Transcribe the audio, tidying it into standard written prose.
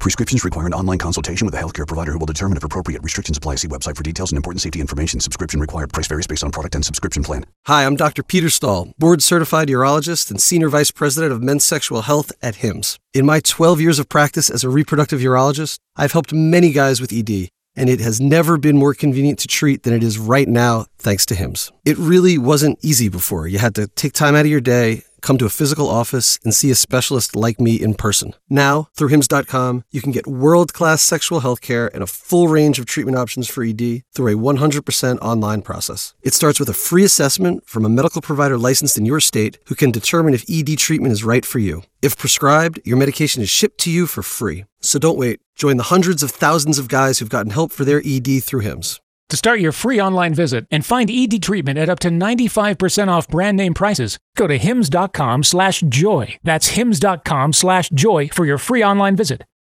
Prescriptions require an online consultation with a healthcare provider who will determine if appropriate. Restrictions apply. See website for details and important safety information. Subscription required. Price varies based on product and subscription plan. Hi, I'm Dr. Peter Stahl, board-certified urologist and senior vice president of men's sexual health at HIMSS. In my 12 years of practice as a reproductive urologist, I've helped many guys with ED, and it has never been more convenient to treat than it is right now, thanks to HIMSS. It really wasn't easy before. You had to take time out of your day, come to a physical office, and see a specialist like me in person. Now, through HIMSS.com, you can get world-class sexual health care and a full range of treatment options for ED through a 100% online process. It starts with a free assessment from a medical provider licensed in your state who can determine if ED treatment is right for you. If prescribed, your medication is shipped to you for free. So don't wait. Join the hundreds of thousands of guys who've gotten help for their ED through HIMSS. To start your free online visit and find ED treatment at up to 95% off brand name prices, go to hims.com/joy. That's hims.com/joy for your free online visit.